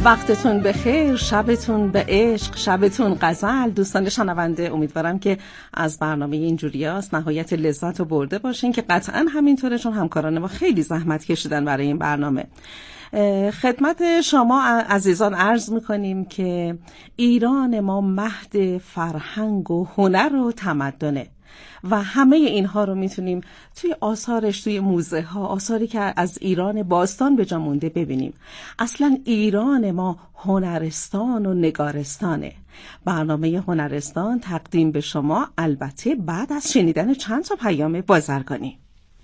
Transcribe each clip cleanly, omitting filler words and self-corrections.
وقتتون بخیر، شبتون به عشق، شبتون غزل. دوستان شنونده، امیدوارم که از برنامه اینجوریاست نهایت لذت رو برده باشین که قطعا همینطوره، چون همکاران ما خیلی زحمت کشیدن برای این برنامه. خدمت شما عزیزان عرض میکنیم که ایران ما مهد فرهنگ و هنر و تمدنه و همه اینها رو میتونیم توی آثارش، توی موزه ها، آثاری که از ایران باستان به جا مونده ببینیم. اصلا ایران ما هنرستان و نگارستانه. برنامه هنرستان تقدیم به شما، البته بعد از شنیدن چند تا پیام بازرگانی.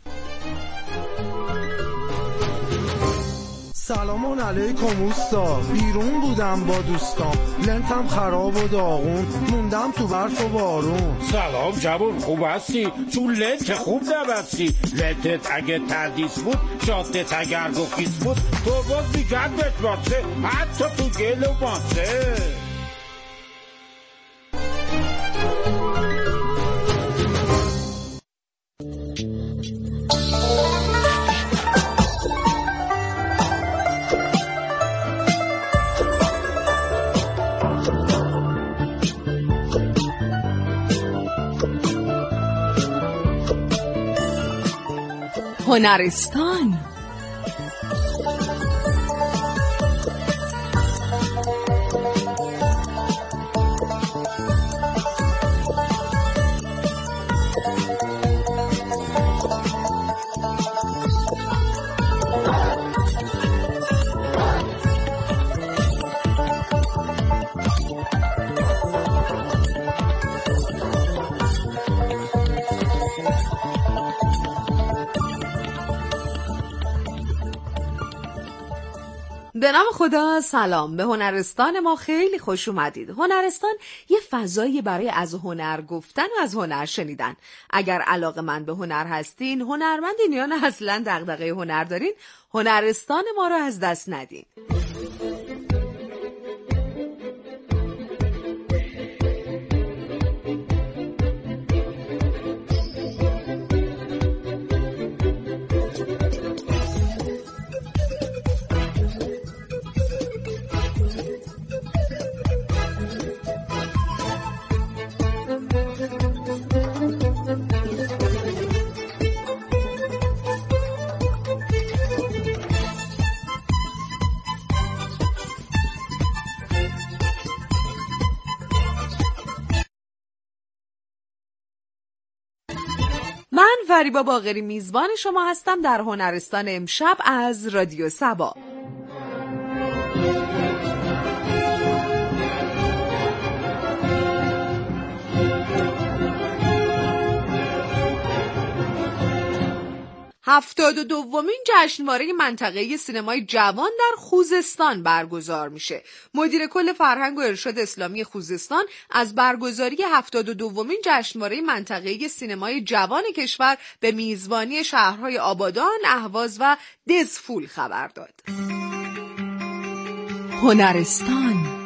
سلام علیکم اوستا، بیرون بودم با دوستام، لنتم خراب و داغون، موندم تو برف و بارون. سلام جوون، خوب هستی؟ چون لنت خوب نبستی. لنتت اگه تردیس بود، شاتت اگر گفیس بود، تو باز بیگرد بتراسه، حتی تو گل و ماسه. هنرستان. به نام خدا، سلام. به هنرستان ما خیلی خوش اومدید. هنرستان یه فضایی برای از هنر گفتن و از هنر شنیدن. اگر علاقه‌مند به هنر هستین، هنرمندین یا نه اصلا دغدغه هنر دارین، هنرستان ما رو از دست ندین. من فریبا باقری میزبان شما هستم در هنرستان امشب از رادیو سبا. هفتاد و دومین جشنواره منطقه‌ای سینمای جوان در خوزستان برگزار میشه. مدیر کل فرهنگ و ارشاد اسلامی خوزستان از برگزاری 72مین جشنواره منطقه‌ای سینمای جوان کشور به میزبانی شهرهای آبادان، اهواز و دزفول خبر داد. هنرستان.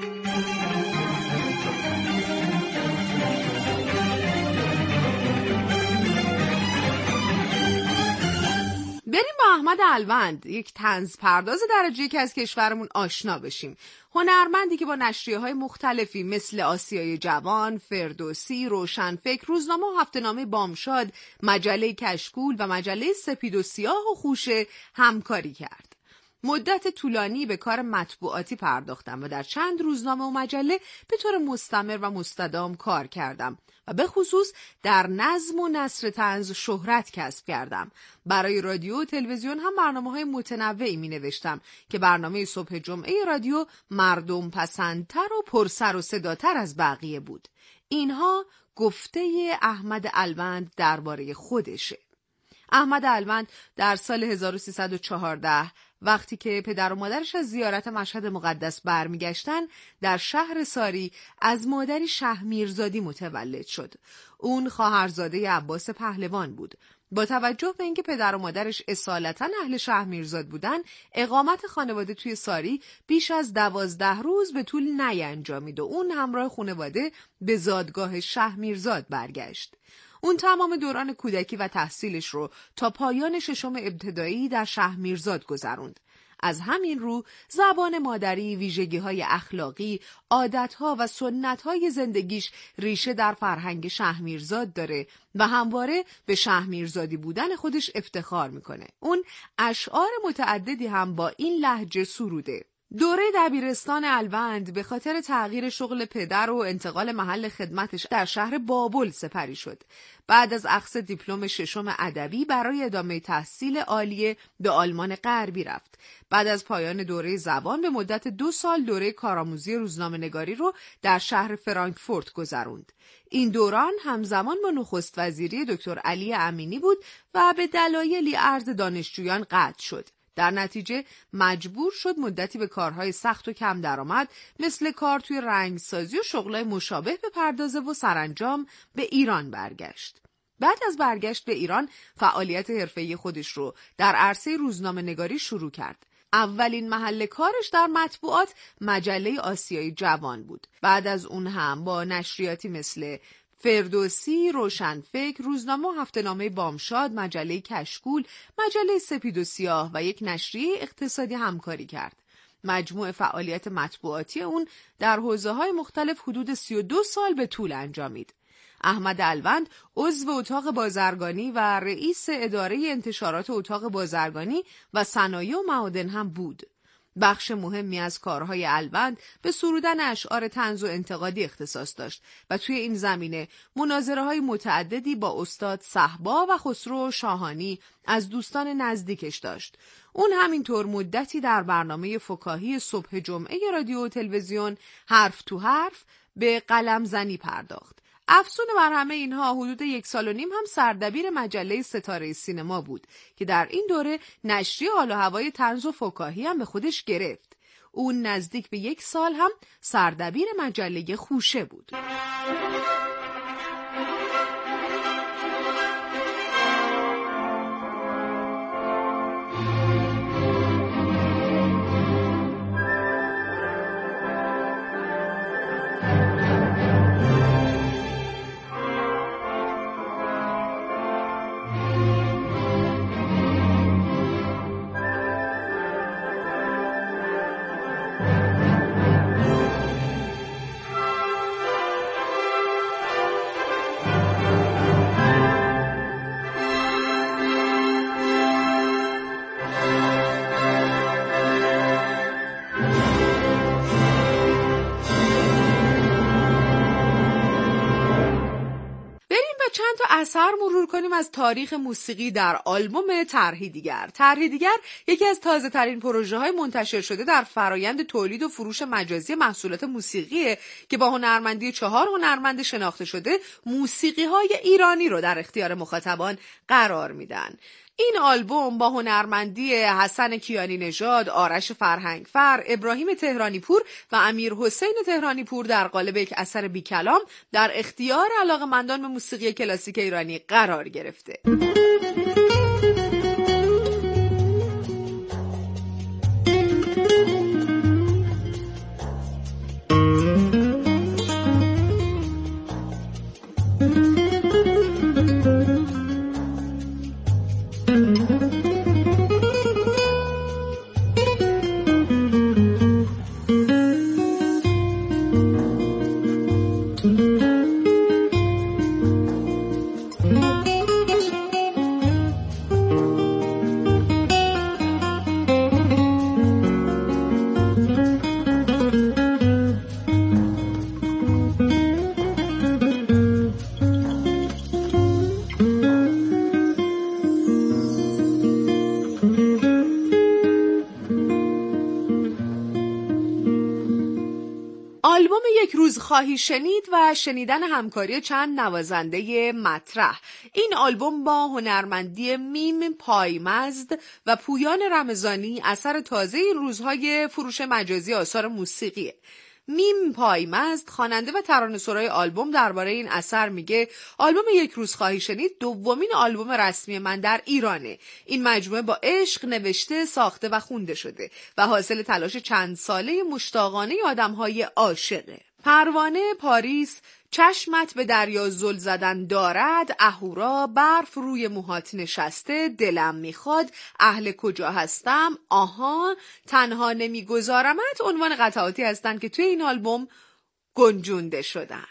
بریم با احمد الوند، یک طنز پرداز درجه یک از کشورمون آشنا بشیم. هنرمندی که با نشریه‌های مختلفی مثل آسیای جوان، فردوسی، روشنفکر، روزنامه و هفته‌نامه بامشاد، مجله کشکول و مجله سپید و سیاه و خوشه همکاری کرد. مدت طولانی به کار مطبوعاتی پرداختم و در چند روزنامه و مجله به طور مستمر و مستدام کار کردم و به خصوص در نظم و نثر طنز شهرت کسب کردم. برای رادیو و تلویزیون هم برنامه‌های متنوعی می‌نوشتم که برنامه صبح جمعه رادیو مردم پسندتر و پرسر و صداتر از بقیه بود. اینها گفته احمد الوند درباره خودشه. احمد الوند در سال 1314 وقتی که پدر و مادرش از زیارت مشهد مقدس برمیگشتن، در شهر ساری از مادری شهمیرزادی متولد شد. اون خواهرزاده عباس پهلوان بود. با توجه به اینکه پدر و مادرش اصالتاً اهل شهمیرزاد بودن، اقامت خانواده توی ساری بیش از 12 روز به طول نینجامید و اون همراه خانواده به زادگاه شهمیرزاد برگشت. اون تمام دوران کودکی و تحصیلش رو تا پایان ششم ابتدایی در شهمیرزاد گذروند. از همین رو زبان مادری، ویژگی‌های اخلاقی، عادت‌ها و سنت‌های زندگیش ریشه در فرهنگ شهرمیرزاد داره و همواره به شهرمیرزادی بودن خودش افتخار میکنه. اون اشعار متعددی هم با این لهجه سروده. دوره دبیرستان الوند به خاطر تغییر شغل پدر و انتقال محل خدمتش در شهر بابل سپری شد. بعد از اخذ دیپلم ششم ادبی برای ادامه تحصیل عالیه به آلمان غربی رفت. بعد از پایان دوره زبان به مدت 2 سال دوره کارآموزی روزنامه‌نگاری رو در شهر فرانکفورت گذروند. این دوران همزمان با نخست وزیری دکتر علی امینی بود و به دلایلی ارز دانشجویان قطع شد. در نتیجه مجبور شد مدتی به کارهای سخت و کم درآمد مثل کار توی رنگسازی و شغلای مشابه بپردازه و سرانجام به ایران برگشت. بعد از برگشت به ایران فعالیت حرفه‌ای خودش رو در عرصه روزنامه‌نگاری شروع کرد. اولین محل کارش در مطبوعات مجله آسیای جوان بود. بعد از اون هم با نشریاتی مثل فردوسی، روشنفکر، روزنامه و هفته‌نامه بامشاد، مجله کشکول، مجله سپید و سیاه و یک نشریه اقتصادی همکاری کرد. مجموع فعالیت مطبوعاتی اون در حوزه‌های مختلف حدود 32 سال به طول انجامید. احمد الوند عضو اتاق بازرگانی و رئیس اداره انتشارات اتاق بازرگانی و صنایع و معادن هم بود. بخش مهمی از کارهای الوند به سرودن اشعار طنز و انتقادی اختصاص داشت و توی این زمینه مناظره‌های متعددی با استاد صهبا و خسرو شاهانی از دوستان نزدیکش داشت. اون همینطور مدتی در برنامه فکاهی صبح جمعه رادیو و تلویزیون حرف تو حرف به قلم زنی پرداخت. افزون بر همه اینها حدود 1.5 سال هم سردبیر مجله ستاره سینما بود که در این دوره نشریه حال و هوای طنز و فکاهی هم به خودش گرفت. اون نزدیک به 1 سال هم سردبیر مجله خوشه بود. چند تا اثر مرور کنیم از تاریخ موسیقی در آلبوم طرحی دیگر. طرحی دیگر یکی از تازه ترین پروژه های منتشر شده در فرایند تولید و فروش مجازی محصولات موسیقیه که با هنرمندی 4 هنرمند شناخته شده موسیقی های ایرانی رو در اختیار مخاطبان قرار میدن. این آلبوم با هنرمندی حسن کیانی نژاد، آرش فرهنگفر، ابراهیم تهرانی پور و امیر حسین تهرانی پور در قالب یک اثر بی کلام در اختیار علاقه‌مندان به موسیقی کلاسیک ایرانی قرار گرفته. آلبوم یک روز خواهی شنید و شنیدن همکاری چند نوازنده مطرح. این آلبوم با هنرمندی میم پایمزد و پویان رمضانی اثر تازه این روزهای فروش مجازی آثار موسیقیه. میم پایمزد خواننده و ترانه‌سرای آلبوم درباره این اثر میگه آلبوم یک روز خواهی شنید دومین آلبوم رسمی من در ایرانه. این مجموعه با عشق نوشته، ساخته و خونده شده و حاصل تلاش چند ساله مشتاقانه آدم‌های عاشقه. پروانه پاریس، چشمت به دریا زل زدن دارد، اهورا، برف روی موهات نشسته، دلم میخواد، اهل کجا هستم، آها، تنها نمیگذارمت عنوان قطعاتی هستند که توی این آلبوم گنجونده شدن.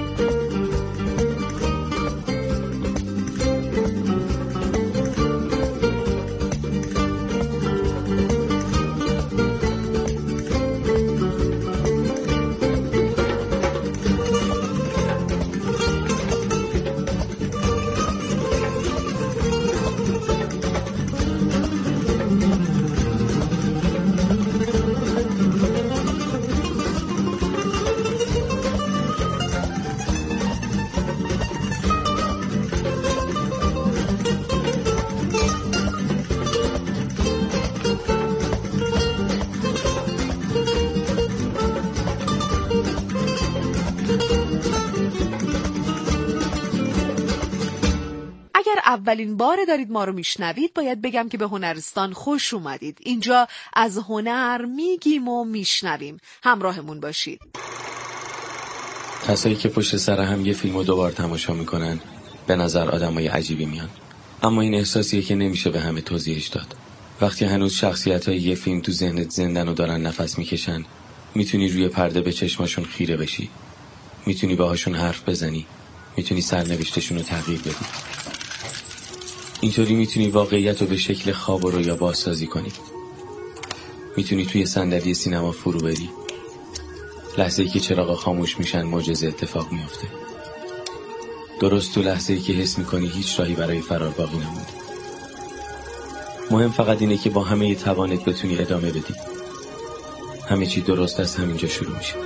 اولین بار دارید ما رو میشنوید باید بگم که به هنرستان خوش اومدید. اینجا از هنر میگیم و میشنویم. همراهمون باشید. کسایی که پشت سر هم یه فیلمو دوبار تماشا میکنن به نظر آدمای عجیبی میان، اما این احساسیه که نمیشه به همه توضیحش داد. وقتی هنوز شخصیتای یه فیلم تو ذهنت زندن و دارن نفس میکشن، میتونی روی پرده به چشماشون خیره بشی، میتونی باهاشون حرف بزنی، میتونی سرنوشتشون رو تغییر بدی. اینطوری میتونی واقعیت رو به شکل خواب و رویا بازسازی کنی. میتونی توی صندلی سینما فرو بری. لحظه‌ای که چراغا خاموش میشن معجزه اتفاق میفته. درست تو لحظه‌ای که حس میکنی هیچ راهی برای فرار باقی نمونده. مهم فقط اینه که با همه توانت بتونی ادامه بدی. همه چی درست از همینجا شروع میشه.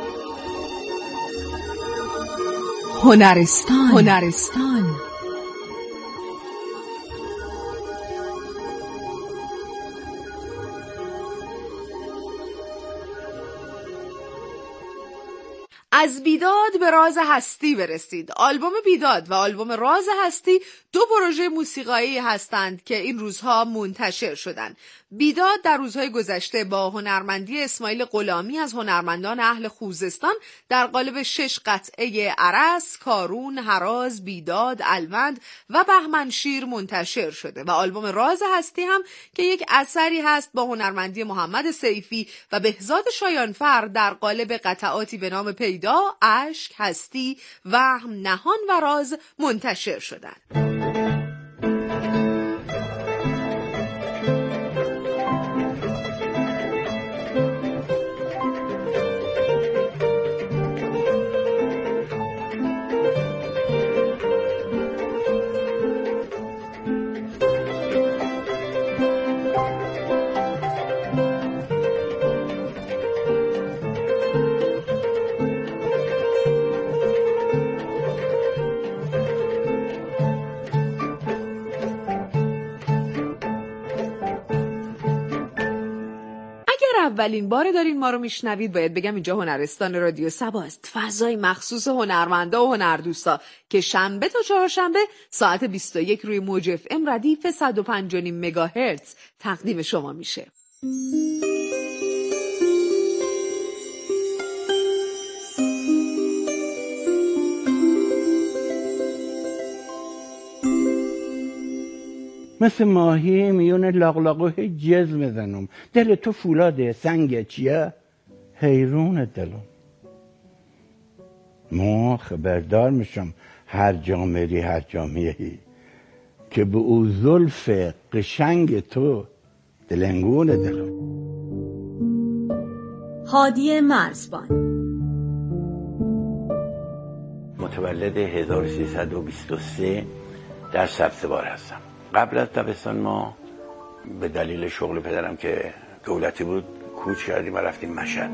هنرستان. از بیداد به راز هستی برسید. آلبوم بیداد و آلبوم راز هستی دو پروژه موسیقایی هستند که این روزها منتشر شدند. بیداد در روزهای گذشته با هنرمندی اسماعیل غلامی از هنرمندان اهل خوزستان در قالب 6 قطعه ارس، کارون، هراز، بیداد، الوند و بهمنشیر منتشر شده و آلبوم راز هستی هم که یک اثری هست با هنرمندی محمد سیفی و بهزاد شایانفر در قالب قطعاتی به نام پیدا، اشک، هستی، وهم، نهان و راز منتشر شدند. اولین بار دارین ما رو میشنوید باید بگم اینجا هنرستان رادیو صباست، فضای مخصوص هنرمندا و هنردوستا که شنبه تا چهارشنبه ساعت 21 روی موج اف ام ردیف 105.5 مگاهرتز تقدیم شما میشه. مثل ماهی میون لاغلاقو جز بزنم، دل تو فولاده سنگ چیه؟ حیرون دلم. ما خبردار میشم هر جا میری هر جا میری که به او زلف قشنگ تو دلنگون دلم. هادی مرزبان متولد 1323 در سبزوار هستم. قبل از دبستان ما به دلیل شغل پدرم که دولتی بود کوچ کردیم و رفتیم مشهد.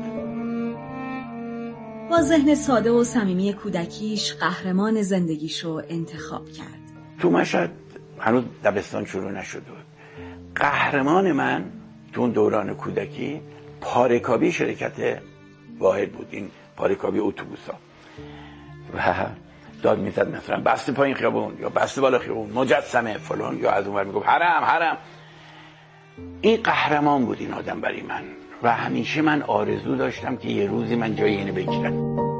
با ذهن ساده و صمیمی کودکیش قهرمان زندگیشو انتخاب کرد. تو مشهد هنوز دبستان شروع نشده بود. قهرمان من تو اون دوران کودکی پاره‌کابی شرکت واحد بود، این پاره‌کابی اتوبوسا، و داد میزد مثلا بسته پایین خیابون یا بسته بالا خیابون، مجسمه فلان، یا از اون ور میگفت حرم. این قهرمان بود این آدم برای من و همیشه من آرزو داشتم که یه روزی من جای اینو بگیرم.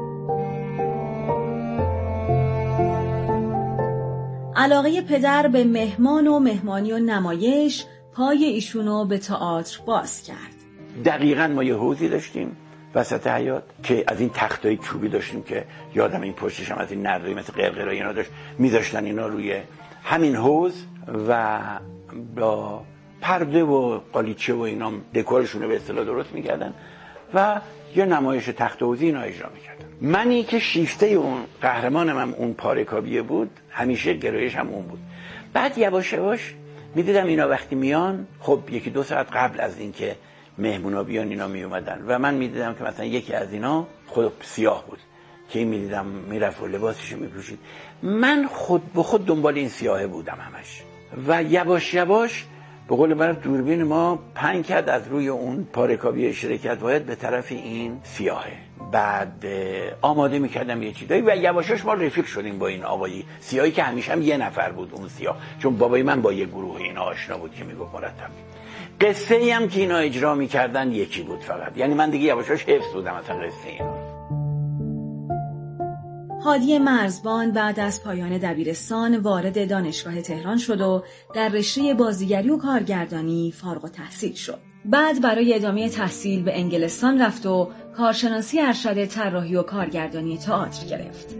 علاقه پدر به مهمان و مهمانی و نمایش پای ایشونو به تئاتر باز کرد. دقیقاً ما یه حوضی داشتیم وسط حیاط که از این تختای چوبی داشتیم که یادم این پشتش هم از این نردایی مثل قرقرای اینا داشت، میذاشتن اینا روی همین حوض و با پرده و قالیچه و اینا دکورشون رو به اصطلاح درست میکردن و یه نمایش تخت حوضی اینا اجرا میکردن. منی که شیفته اون قهرمانم هم اون پارکابیه بود، همیشه گرایش هم اون بود. بعد یواش یواش میدیدم اینا وقتی میان، خب یکی دو ساعت قبل از اینکه مهمونا بیان اینا می اومدن و من میدیدم که مثلا یکی از اینا خود سیاه بود که این میدیدم میرفت و لباسشو میپوشید. من خود به خود دنبال این سیاهه بودم همش و یواش یواش به قول من دوربین ما پنگ کرد از روی اون پارکابی شرکت واحد به طرف این سیاهه. بعد آماده میکردم یه چیزایی و یواشاش ما رفیق شدیم با این آقایی سیاهی که همیشه هم یه نفر بود اون سیاه، چون بابای من با یه گروه اینا آشنا بود که میگفت مرتب. قصه ای هم که اینا اجرا میکردن یکی بود فقط، یعنی من دیگه یواشاش حفظ بودم مثلا قصه اینا. هادی مرزبان بعد از پایان دبیرستان وارد دانشگاه تهران شد و در رشته بازیگری و کارگردانی فارغ التحصیل شد. بعد برای ادامه تحصیل به انگلستان رفت و کارشناسی ارشد طراحی و کارگردانی تئاتر گرفت.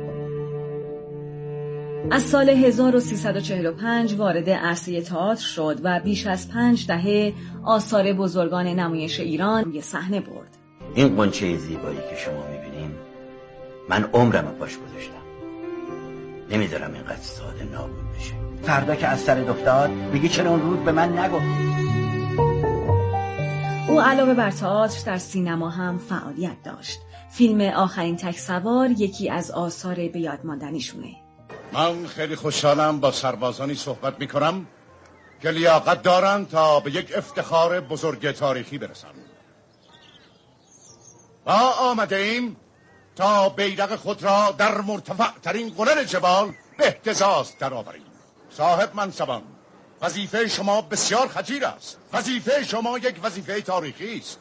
از سال 1345 وارد عرصه تئاتر شد و بیش از 5 دهه آثار بزرگان نمایش ایران روی صحنه برد. این غنچه زیبایی که شما می‌بینیم من عمرمو پاش گذاشتم. نمیذارم اینقدر ساده نابود بشه. فردا که از سر افتاد میگی چرا اون روز به من نگفت؟ او علاوه بر تئاتر در سینما هم فعالیت داشت. فیلم آخرین تک‌سوار یکی از آثار به یاد ماندنیشونه. من خیلی خوشحالم با سربازانی صحبت میکنم که لیاقت دارن تا به یک افتخار بزرگ تاریخی برسن. ما آمده ایم تا بیرق خود را در مرتفع ترین قلل جبال به اهتزاز درآوریم. صاحب منصبان، وظیفه شما بسیار خطیر است. وظیفه شما یک وظیفه تاریخی است.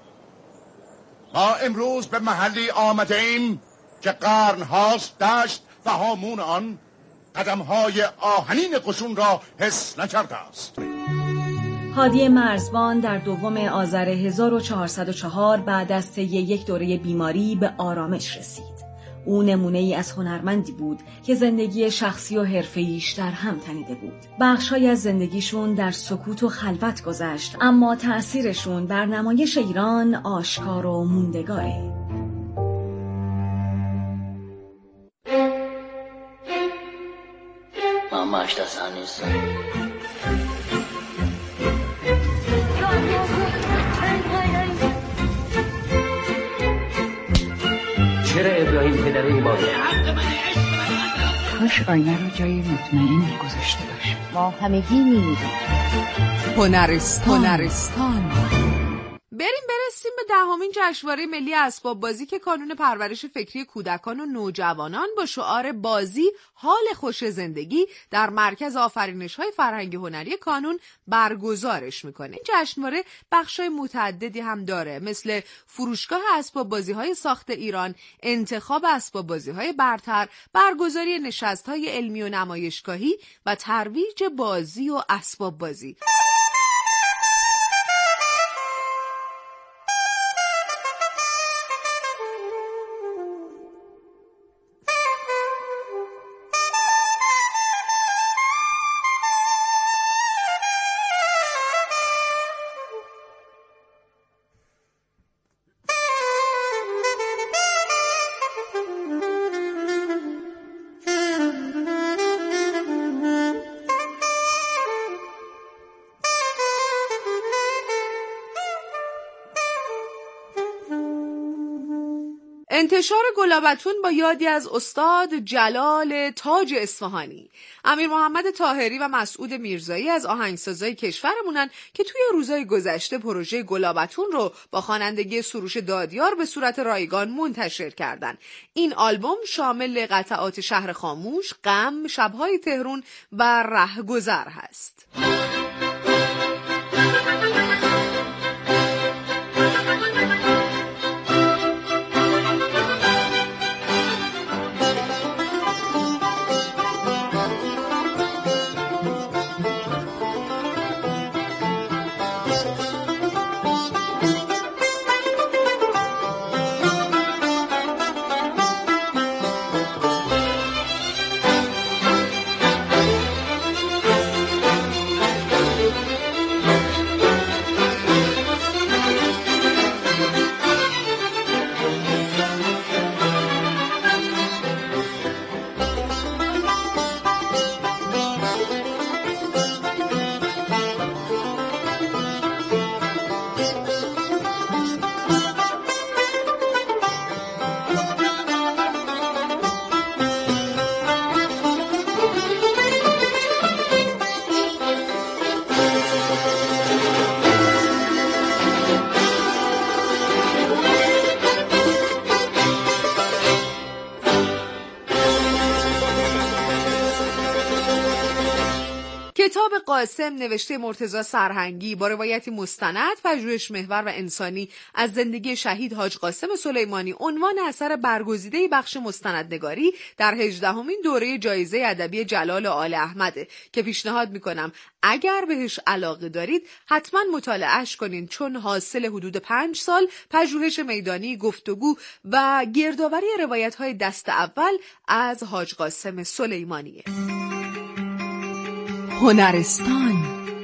ما امروز به محلی آمده ایم که قرن هاست دشت و هامون آن قدمهای آهنین قشون را حس نکرده است. هادی مرزبان در 2 آذر 1404 بعد از طی یک دوره بیماری به آرامش رسید. او نمونه‌ای از هنرمندی بود که زندگی شخصی و حرفه‌ایش در هم تنیده بود. بخش‌هایی از زندگیشون در سکوت و خلوت گذشت، اما تأثیرشون بر نمایش ایران آشکار و موندگاره. Mama está sanis. چرا ابراهیم پدر این باده؟ کاش آینه رو جای مطمئنی گذاشته باشه. ما همگی می‌میریم. هنرستان. بریم برسیم به 10مین جشنواره ملی اسباب بازی که کانون پرورش فکری کودکان و نوجوانان با شعار بازی حال خوش زندگی در مرکز آفرینش‌های فرهنگی هنری کانون برگزارش میکنه. این جشنواره بخشای متعددی هم داره، مثل فروشگاه اسباب بازی‌های ساخت ایران، انتخاب اسباب بازی‌های برتر، برگزاری نشست‌های علمی و نمایشگاهی و ترویج بازی و اسباب بازی. انتشار گلابتون با یادی از استاد جلال تاج اصفهانی. امیر محمد طاهری و مسعود میرزایی از آهنگسازای کشورمونن که توی روزهای گذشته پروژه گلابتون رو با خوانندگی سروش دادیار به صورت رایگان منتشر کردن. این آلبوم شامل قطعات شهر خاموش، غم، شبهای تهران و رهگذر هست. کتاب قاسم نوشته مرتضی سرهنگی با روایتی مستند، پژوهش محور و انسانی از زندگی شهید حاج قاسم سلیمانی عنوان اثر برگزیده بخش مستندنگاری در 18مین دوره جایزه ادبی جلال آل احمده که پیشنهاد میکنم اگر بهش علاقه دارید حتما مطالعهش کنین، چون حاصل حدود 5 سال پژوهش میدانی، گفتگو و گردآوری روایت‌های دست اول از حاج قاسم سلیمانیه. هنرستان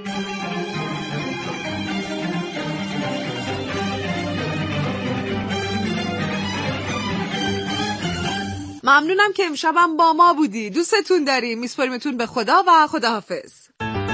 ممنونم که امشبم با ما بودی. دوستتون داریم. میسپاریمتون به خدا و خداحافظ.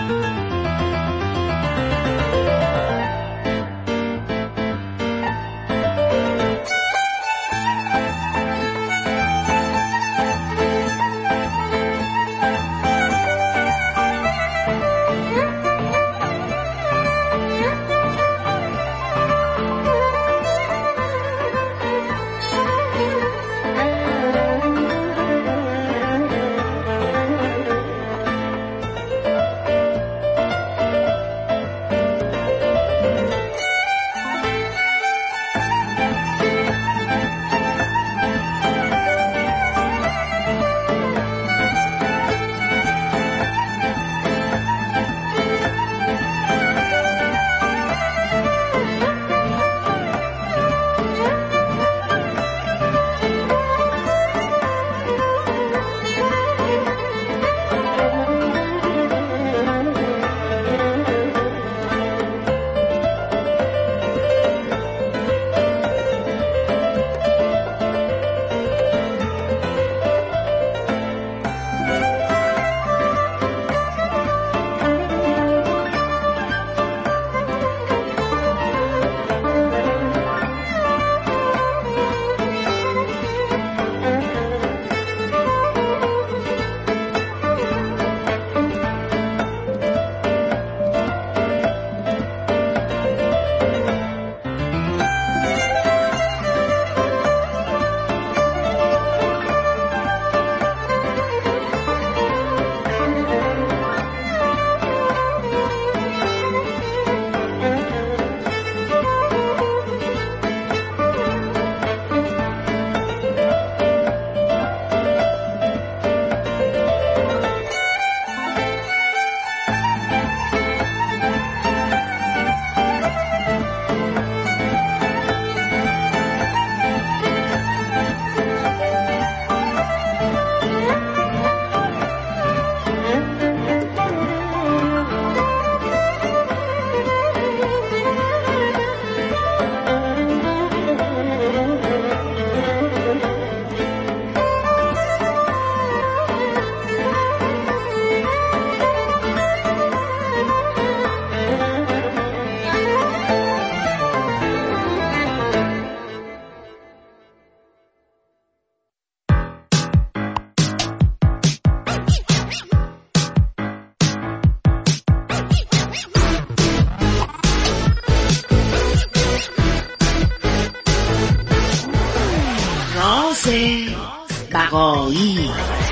بقایی.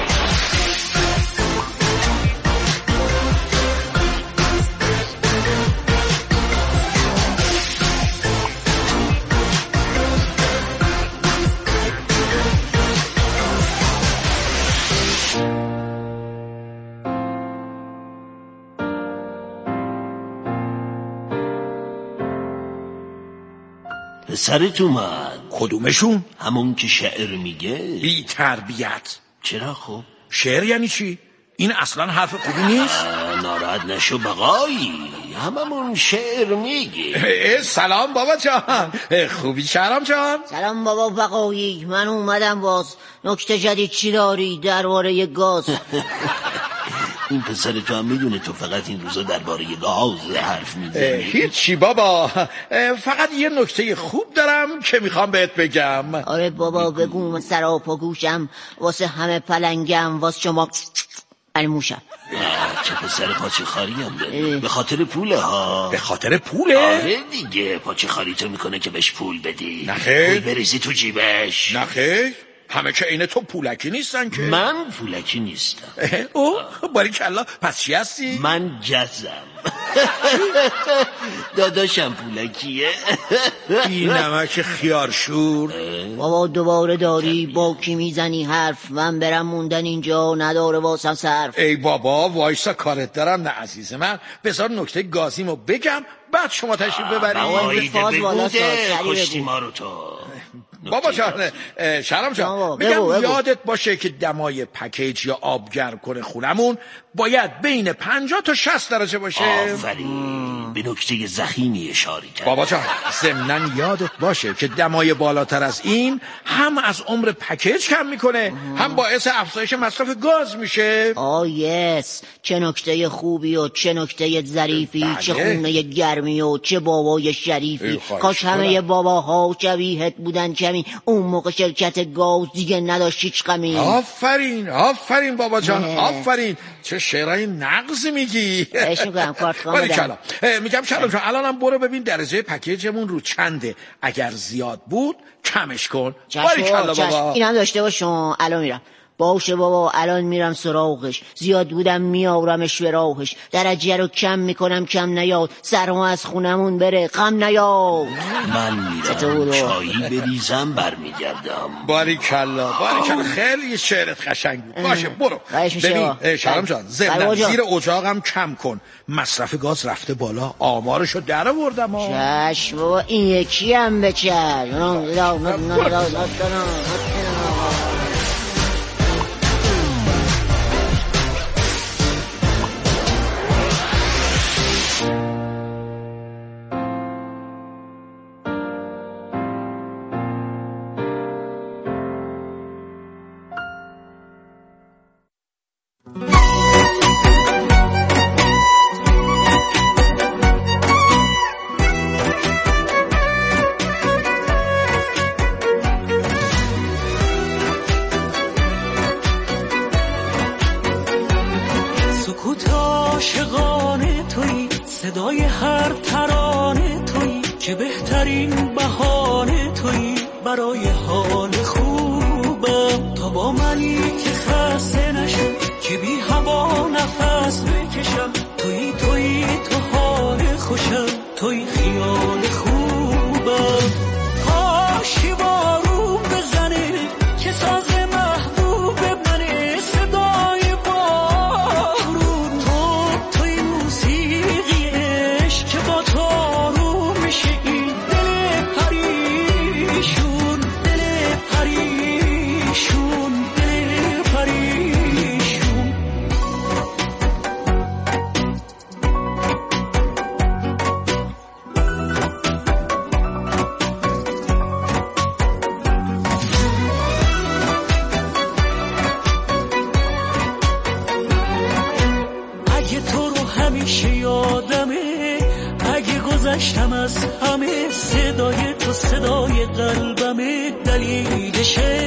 پسرت اومد. کدومشون؟ همون که شعر میگه. بی تربیت. چرا خب؟ شعر یعنی چی؟ این اصلا حرف خوبی نیست. ناراحت نشو بقایی، هممون شعر میگه. سلام بابا جان. خوبی شهرام جان؟ سلام بابا بقایی، من اومدم باز. نکته جدید چی داری درباره گاز؟ این پسر تو هم میدونه تو فقط این روزا درباره گاز حرف میزنی. هیچی بابا، فقط یه نکته خوب دارم که میخوام بهت بگم. آره بابا بگو، سراپا گوشم، واسه همه پلنگم، واسه شما الموشم. چه پسر پاچه خاری هم داری. به خاطر پوله ها. به خاطر پوله؟ آره دیگه، پاچه خاری تو میکنه که بهش پول بدی. نخیر. پول بریزی تو جیبش. نخیر. همه که عین تو پولکی نیستن که. من پولکی نیستم. اوه باریکلا، پس چی هستی؟ من جزم. داداشم پولکیه. بی نمک خیارشور. بابا دوباره داری با کی میزنی حرف؟ من برم موندن اینجا نداره واسم صرف. ای بابا وایسا کارت دارم. نه عزیز من، بذار نکته گازیمو بگم بعد شما تشریف ببرید. کشتی ما رو تو. بابا جان، شرم جان، میگم یادت باشه که دمای پکیج یا آبگر کنه خونمون باید بین 50 تا 60 درجه باشه. آفرین، به نکته ضخیمی اشاره کرد. بابا جان ضمناً یادت باشه که دمای بالاتر از این هم از عمر پکیج کم میکنه، هم باعث افزایش مصرف گاز میشه. یس، چه نکته خوبی و چه نکته ظریفی. چه خونه گرمی و چه بابای شریفی. کاش همه باباها شبیهت بودن کمی، اون موقع شرکت گاز دیگه نداشت هیچ غمی. آفرین بابا جان، آفرین. چه شعرهای نغزی میگی. میگم شرم جان، الانم برو ببین درجه پکیجمون رو چنده، اگر زیاد بود کمش کن. باریکلا بابا. اینم داشته باشم. الان میرم. باشه بابا، الان میرم سراغش. زیاد بودم میارمش به راهش. درجه رو کم میکنم کم نیاد. سرما از خونمون بره غم نیاد. من میرم چایی بریزم برمیگردم. باریکلا خیلی شعرت قشنگ بود. باشه برو. ببین شرم جان، ضمن زیر اجاقم کم کن. مصرف گاز رفته بالا، آمارشو در آوردم. چشم بابا، این یکی هم بچر. صدای هر ترانه تویی که بهترین بهانه تویی برای حال خوبم. تا با منی که خسته نشم، که بی هوا نفس بکشم. تویی تو حال خوشم، تویی خیال خوبم. کاشی بارون بزنه که ساز محبوب منه. صدای بارون توی موسیقی عشق که با تو آروم میشه این دل پریشون. دل پریشون. همیشه یادمه اگه گذشتم از همه. صدای تو صدای قلبمه، دلیلشه